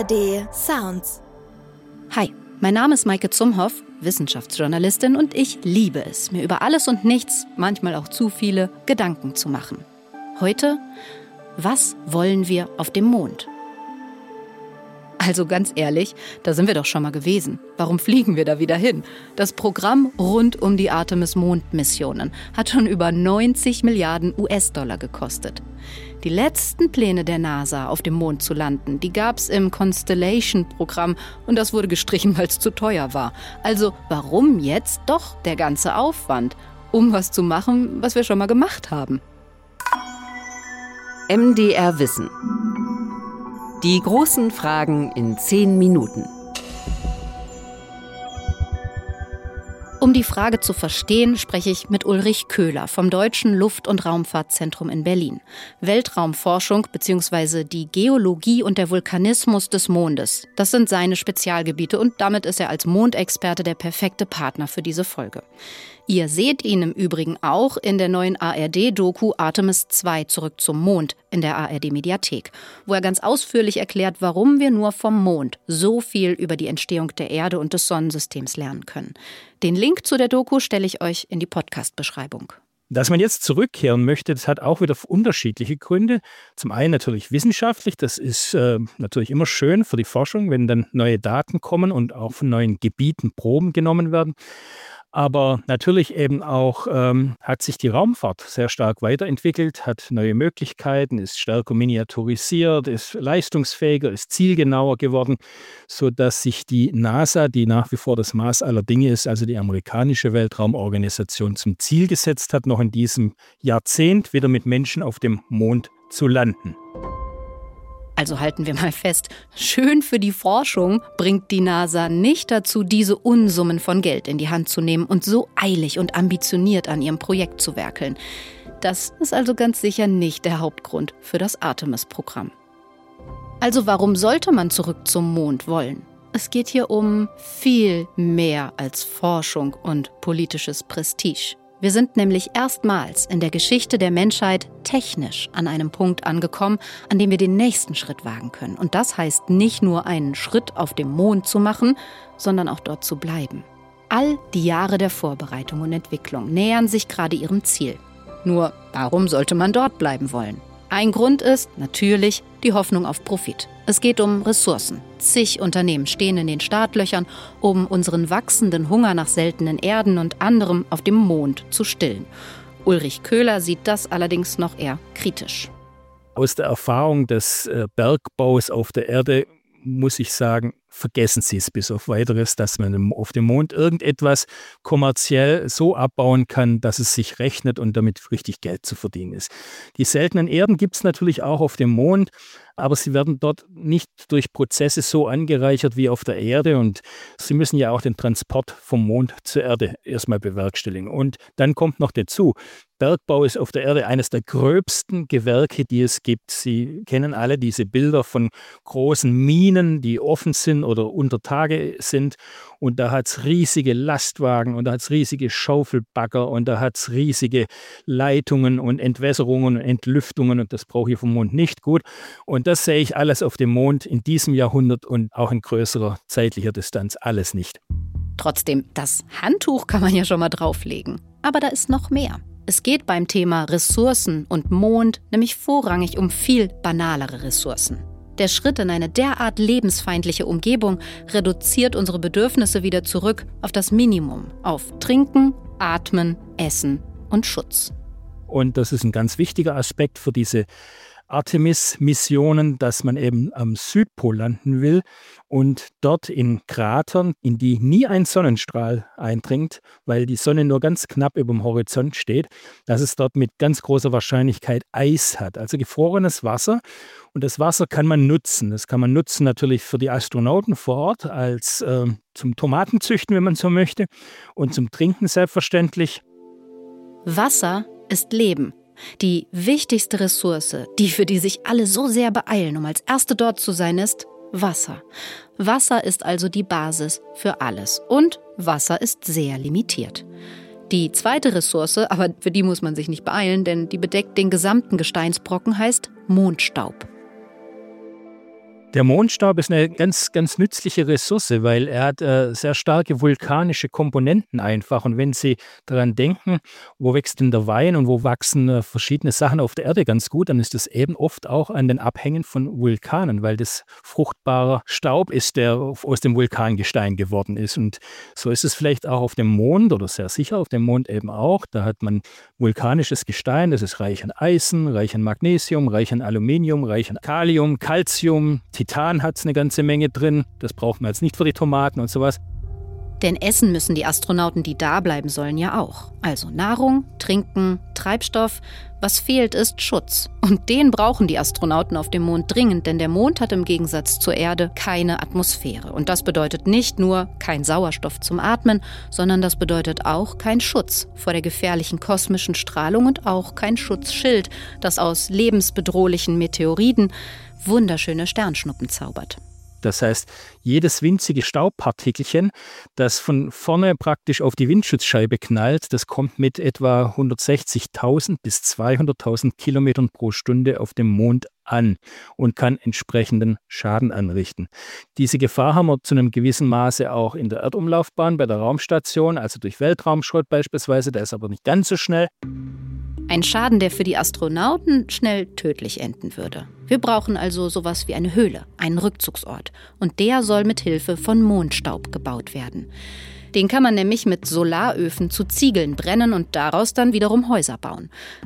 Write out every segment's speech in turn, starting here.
ARD Sounds. Hi, mein Name ist Maike Zumhoff, Wissenschaftsjournalistin, und ich liebe es, mir über alles und nichts, manchmal auch zu viele, Gedanken zu machen. Heute, was wollen wir auf dem Mond? Also ganz ehrlich, da sind wir doch schon mal gewesen. Warum fliegen wir da wieder hin? Das Programm rund um die Artemis-Mondmissionen hat schon über 90 Milliarden US-Dollar gekostet. Die letzten Pläne der NASA, auf dem Mond zu landen, die gab es im Constellation-Programm und das wurde gestrichen, weil es zu teuer war. Also warum jetzt doch der ganze Aufwand, um was zu machen, was wir schon mal gemacht haben? MDR Wissen. Die großen Fragen in 10 Minuten. Um die Frage zu verstehen, spreche ich mit Ulrich Köhler vom Deutschen Luft- und Raumfahrtzentrum in Berlin. Weltraumforschung bzw. die Geologie und der Vulkanismus des Mondes, das sind seine Spezialgebiete und damit ist er als Mondexperte der perfekte Partner für diese Folge. Ihr seht ihn im Übrigen auch in der neuen ARD-Doku Artemis 2 zurück zum Mond in der ARD-Mediathek, wo er ganz ausführlich erklärt, warum wir nur vom Mond so viel über die Entstehung der Erde und des Sonnensystems lernen können. Den Link zu der Doku stelle ich euch in die Podcast-Beschreibung. Dass man jetzt zurückkehren möchte, das hat auch wieder unterschiedliche Gründe. Zum einen natürlich wissenschaftlich, das ist natürlich immer schön für die Forschung, wenn dann neue Daten kommen und auch von neuen Gebieten Proben genommen werden. Aber natürlich eben auch hat sich die Raumfahrt sehr stark weiterentwickelt, hat neue Möglichkeiten, ist stärker miniaturisiert, ist leistungsfähiger, ist zielgenauer geworden, sodass sich die NASA, die nach wie vor das Maß aller Dinge ist, also die amerikanische Weltraumorganisation, zum Ziel gesetzt hat, noch in diesem Jahrzehnt wieder mit Menschen auf dem Mond zu landen. Also halten wir mal fest, schön für die Forschung bringt die NASA nicht dazu, diese Unsummen von Geld in die Hand zu nehmen und so eilig und ambitioniert an ihrem Projekt zu werkeln. Das ist also ganz sicher nicht der Hauptgrund für das Artemis-Programm. Also warum sollte man zurück zum Mond wollen? Es geht hier um viel mehr als Forschung und politisches Prestige. Wir sind nämlich erstmals in der Geschichte der Menschheit technisch an einem Punkt angekommen, an dem wir den nächsten Schritt wagen können. Und das heißt nicht nur einen Schritt auf dem Mond zu machen, sondern auch dort zu bleiben. All die Jahre der Vorbereitung und Entwicklung nähern sich gerade ihrem Ziel. Nur, warum sollte man dort bleiben wollen? Ein Grund ist natürlich die Hoffnung auf Profit. Es geht um Ressourcen. Zig Unternehmen stehen in den Startlöchern, um unseren wachsenden Hunger nach seltenen Erden und anderem auf dem Mond zu stillen. Ulrich Köhler sieht das allerdings noch eher kritisch. Aus der Erfahrung des Bergbaus auf der Erde muss ich sagen, vergessen Sie es bis auf Weiteres, dass man auf dem Mond irgendetwas kommerziell so abbauen kann, dass es sich rechnet und damit richtig Geld zu verdienen ist. Die seltenen Erden gibt es natürlich auch auf dem Mond, aber sie werden dort nicht durch Prozesse so angereichert wie auf der Erde und sie müssen ja auch den Transport vom Mond zur Erde erstmal bewerkstelligen. Und dann kommt noch dazu, Bergbau ist auf der Erde eines der gröbsten Gewerke, die es gibt. Sie kennen alle diese Bilder von großen Minen, die offen sind oder unter Tage sind. Und da hat es riesige Lastwagen und da hat es riesige Schaufelbagger und da hat es riesige Leitungen und Entwässerungen und Entlüftungen und das brauche ich vom Mond nicht gut. Und das sehe ich alles auf dem Mond in diesem Jahrhundert und auch in größerer zeitlicher Distanz alles nicht. Trotzdem, das Handtuch kann man ja schon mal drauflegen. Aber da ist noch mehr. Es geht beim Thema Ressourcen und Mond nämlich vorrangig um viel banalere Ressourcen. Der Schritt in eine derart lebensfeindliche Umgebung reduziert unsere Bedürfnisse wieder zurück auf das Minimum, auf Trinken, Atmen, Essen und Schutz. Und das ist ein ganz wichtiger Aspekt für diese Artemis-Missionen, dass man eben am Südpol landen will und dort in Kratern, in die nie ein Sonnenstrahl eindringt, weil die Sonne nur ganz knapp über dem Horizont steht, dass es dort mit ganz großer Wahrscheinlichkeit Eis hat, also gefrorenes Wasser. Und das Wasser kann man nutzen. Das kann man nutzen natürlich für die Astronauten vor Ort, als zum Tomatenzüchten, wenn man so möchte, und zum Trinken selbstverständlich. Wasser ist Leben. Die wichtigste Ressource, für die sich alle so sehr beeilen, um als Erste dort zu sein, ist Wasser. Wasser ist also die Basis für alles. Und Wasser ist sehr limitiert. Die zweite Ressource, aber für die muss man sich nicht beeilen, denn die bedeckt den gesamten Gesteinsbrocken, heißt Mondstaub. Der Mondstaub ist eine ganz, ganz nützliche Ressource, weil er hat sehr starke vulkanische Komponenten einfach. Und wenn Sie daran denken, wo wächst denn der Wein und wo wachsen verschiedene Sachen auf der Erde ganz gut, dann ist das eben oft auch an den Abhängen von Vulkanen, weil das fruchtbarer Staub ist, der aus dem Vulkangestein geworden ist. Und so ist es vielleicht auch auf dem Mond oder sehr sicher auf dem Mond eben auch. Da hat man vulkanisches Gestein, das ist reich an Eisen, reich an Magnesium, reich an Aluminium, reich an Kalium, Calcium, Titan hat es eine ganze Menge drin. Das braucht man jetzt nicht für die Tomaten und sowas. Denn essen müssen die Astronauten, die da bleiben sollen, ja auch. Also Nahrung, Trinken, Treibstoff. Was fehlt, ist Schutz. Und den brauchen die Astronauten auf dem Mond dringend, denn der Mond hat im Gegensatz zur Erde keine Atmosphäre. Und das bedeutet nicht nur kein Sauerstoff zum Atmen, sondern das bedeutet auch kein Schutz vor der gefährlichen kosmischen Strahlung und auch kein Schutzschild, das aus lebensbedrohlichen Meteoriden wunderschöne Sternschnuppen zaubert. Das heißt, jedes winzige Staubpartikelchen, das von vorne praktisch auf die Windschutzscheibe knallt, das kommt mit etwa 160.000 bis 200.000 Kilometern pro Stunde auf dem Mond an und kann entsprechenden Schaden anrichten. Diese Gefahr haben wir zu einem gewissen Maße auch in der Erdumlaufbahn bei der Raumstation, also durch Weltraumschrott beispielsweise, der ist aber nicht ganz so schnell. Ein Schaden, der für die Astronauten schnell tödlich enden würde. Wir brauchen also sowas wie eine Höhle, einen Rückzugsort. Und der soll mit Hilfe von Mondstaub gebaut werden. Den kann man nämlich mit Solaröfen zu Ziegeln brennen und daraus dann wiederum Häuser bauen.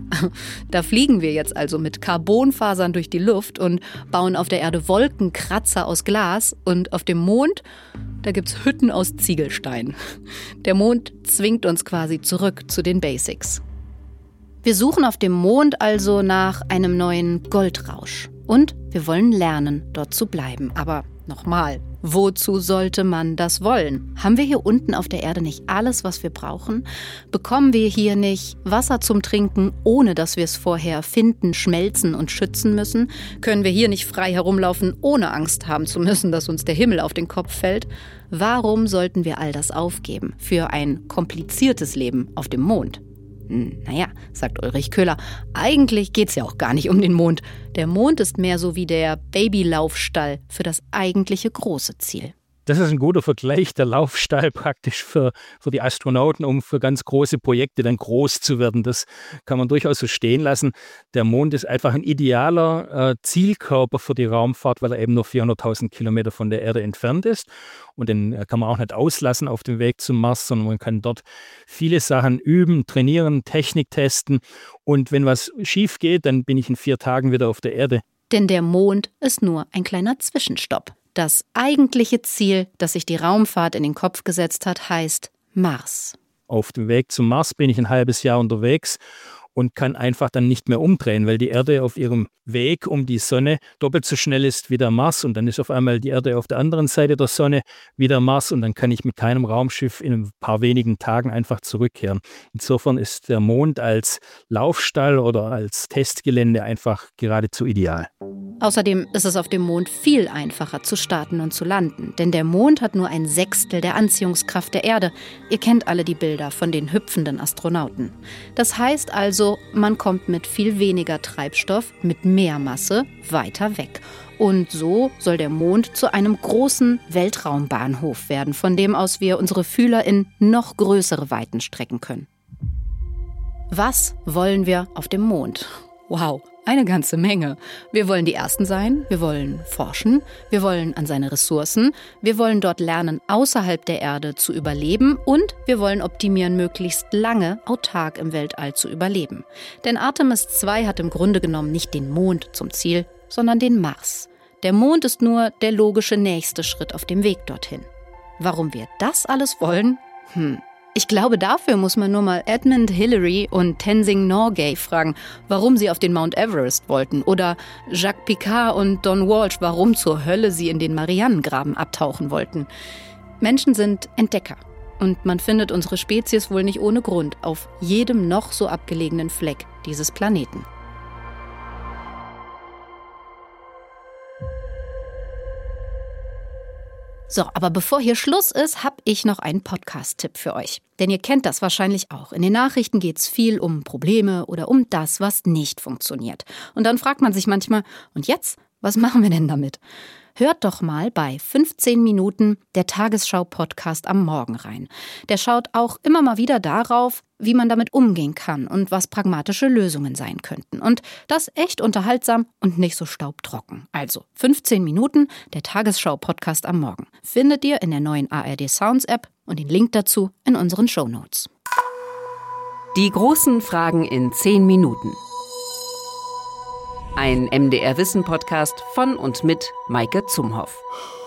Da fliegen wir jetzt also mit Carbonfasern durch die Luft und bauen auf der Erde Wolkenkratzer aus Glas. Und auf dem Mond, da gibt's Hütten aus Ziegelstein. Der Mond zwingt uns quasi zurück zu den Basics. Wir suchen auf dem Mond also nach einem neuen Goldrausch. Und wir wollen lernen, dort zu bleiben. Aber nochmal, wozu sollte man das wollen? Haben wir hier unten auf der Erde nicht alles, was wir brauchen? Bekommen wir hier nicht Wasser zum Trinken, ohne dass wir es vorher finden, schmelzen und schützen müssen? Können wir hier nicht frei herumlaufen, ohne Angst haben zu müssen, dass uns der Himmel auf den Kopf fällt? Warum sollten wir all das aufgeben für ein kompliziertes Leben auf dem Mond? Naja, sagt Ulrich Köhler, eigentlich geht's ja auch gar nicht um den Mond. Der Mond ist mehr so wie der Babylaufstall für das eigentliche große Ziel. Das ist ein guter Vergleich, der Laufstall praktisch für die Astronauten, um für ganz große Projekte dann groß zu werden. Das kann man durchaus so stehen lassen. Der Mond ist einfach ein idealer Zielkörper für die Raumfahrt, weil er eben nur 400.000 Kilometer von der Erde entfernt ist. Und den kann man auch nicht auslassen auf dem Weg zum Mars, sondern man kann dort viele Sachen üben, trainieren, Technik testen. Und wenn was schief geht, dann bin ich in 4 Tagen wieder auf der Erde. Denn der Mond ist nur ein kleiner Zwischenstopp. Das eigentliche Ziel, das sich die Raumfahrt in den Kopf gesetzt hat, heißt Mars. Auf dem Weg zum Mars bin ich ein halbes Jahr unterwegs und kann einfach dann nicht mehr umdrehen, weil die Erde auf ihrem Weg um die Sonne doppelt so schnell ist wie der Mars und dann ist auf einmal die Erde auf der anderen Seite der Sonne wie der Mars und dann kann ich mit keinem Raumschiff in ein paar wenigen Tagen einfach zurückkehren. Insofern ist der Mond als Laufstall oder als Testgelände einfach geradezu ideal. Außerdem ist es auf dem Mond viel einfacher zu starten und zu landen, denn der Mond hat nur 1/6 der Anziehungskraft der Erde. Ihr kennt alle die Bilder von den hüpfenden Astronauten. Das heißt also, man kommt mit viel weniger Treibstoff, mit mehr Masse weiter weg. Und so soll der Mond zu einem großen Weltraumbahnhof werden, von dem aus wir unsere Fühler in noch größere Weiten strecken können. Was wollen wir auf dem Mond? Wow, eine ganze Menge. Wir wollen die Ersten sein, wir wollen forschen, wir wollen an seine Ressourcen, wir wollen dort lernen, außerhalb der Erde zu überleben und wir wollen optimieren, möglichst lange autark im Weltall zu überleben. Denn Artemis II hat im Grunde genommen nicht den Mond zum Ziel, sondern den Mars. Der Mond ist nur der logische nächste Schritt auf dem Weg dorthin. Warum wir das alles wollen? Ich glaube, dafür muss man nur mal Edmund Hillary und Tenzing Norgay fragen, warum sie auf den Mount Everest wollten. Oder Jacques Piccard und Don Walsh, warum zur Hölle sie in den Marianengraben abtauchen wollten. Menschen sind Entdecker. Und man findet unsere Spezies wohl nicht ohne Grund auf jedem noch so abgelegenen Fleck dieses Planeten. So, aber bevor hier Schluss ist, habe ich noch einen Podcast-Tipp für euch. Denn ihr kennt das wahrscheinlich auch. In den Nachrichten geht es viel um Probleme oder um das, was nicht funktioniert. Und dann fragt man sich manchmal, und jetzt? Was machen wir denn damit? Hört doch mal bei 15 Minuten der Tagesschau-Podcast am Morgen rein. Der schaut auch immer mal wieder darauf, wie man damit umgehen kann und was pragmatische Lösungen sein könnten. Und das echt unterhaltsam und nicht so staubtrocken. Also 15 Minuten der Tagesschau-Podcast am Morgen findet ihr in der neuen ARD Sounds App und den Link dazu in unseren Shownotes. Die großen Fragen in 10 Minuten. Ein MDR Wissen Podcast von und mit Maike Zumhoff.